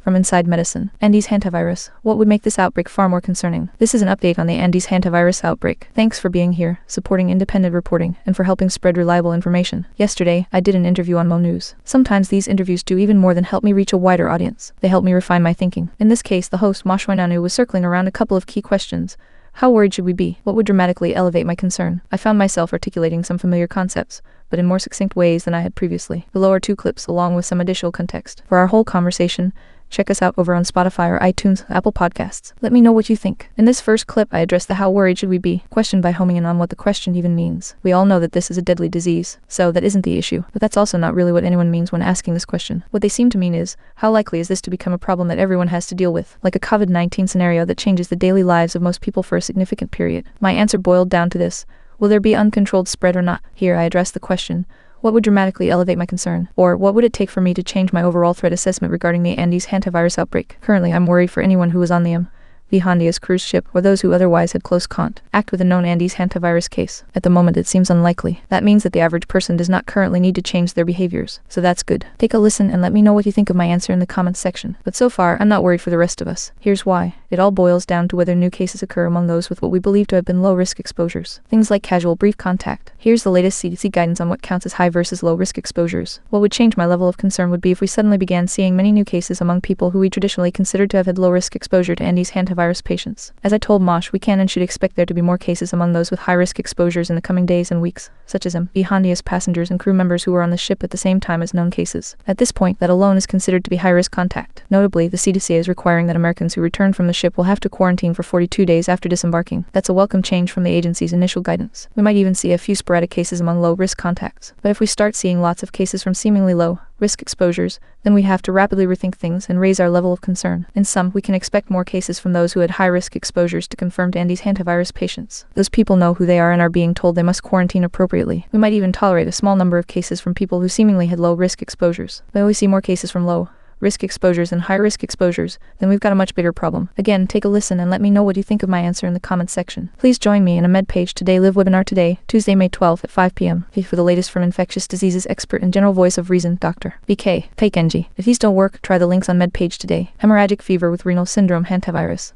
from Inside Medicine. Andes hantavirus. What would make this outbreak far more concerning? This is an update on the Andes hantavirus outbreak. Thanks for being here, supporting independent reporting, and for helping spread reliable information. Yesterday, I did an interview on Mo News. Sometimes these interviews do even more than help me reach a wider audience. They help me refine my thinking. In this case, the host, Moshwainanu, was circling around a couple of key questions. How worried should we be? What would dramatically elevate my concern? I found myself articulating some familiar concepts, but in more succinct ways than I had previously. Below are 2 clips along with some additional context. For our whole conversation, check us out over on Spotify or iTunes, Apple Podcasts. Let me know what you think. In this first clip, I addressed the how worried should we be question by homing in on what the question even means. We all know that this is a deadly disease, so that isn't the issue. But that's also not really what anyone means when asking this question. What they seem to mean is, how likely is this to become a problem that everyone has to deal with, like a COVID-19 scenario that changes the daily lives of most people for a significant period? My answer boiled down to this: will there be uncontrolled spread or not? Here I address the question: what would dramatically elevate my concern? Or what would it take for me to change my overall threat assessment regarding the Andes hantavirus outbreak? Currently, I'm worried for anyone who was on the Vihandias cruise ship, or those who otherwise had close contact with a known Andes hantavirus case. At the moment, it seems unlikely. That means that the average person does not currently need to change their behaviors, so that's good. Take a listen and let me know what you think of my answer in the comments section. But so far, I'm not worried for the rest of us. Here's why. It all boils down to whether new cases occur among those with what we believe to have been low-risk exposures. Things like casual brief contact. Here's the latest CDC guidance on what counts as high versus low-risk exposures. What would change my level of concern would be if we suddenly began seeing many new cases among people who we traditionally considered to have had low-risk exposure to Andes hantavirus patients. As I told Mosh, we can and should expect there to be more cases among those with high-risk exposures in the coming days and weeks, such as Vihandias passengers and crew members who were on the ship at the same time as known cases. At this point, that alone is considered to be high-risk contact. Notably, the CDC is requiring that Americans who return from the ship will have to quarantine for 42 days after disembarking. That's a welcome change from the agency's initial guidance. We might even see a few sporadic cases among low-risk contacts. But if we start seeing lots of cases from seemingly low-risk exposures, then we have to rapidly rethink things and raise our level of concern. In sum, we can expect more cases from those who had high-risk exposures to confirmed Andes hantavirus patients. Those people know who they are and are being told they must quarantine appropriately. We might even tolerate a small number of cases from people who seemingly had low-risk exposures. But we see more cases from low-risk exposures and high-risk exposures, then we've got a much bigger problem. Again, take a listen and let me know what you think of my answer in the comments section. Please join me in a MedPage Today Live webinar today, Tuesday, May 12th at 5 p.m. for the latest from infectious diseases expert and general voice of reason, Dr. BK Paikenji. If these don't work, try the links on MedPage Today. Hemorrhagic fever with renal syndrome hantavirus.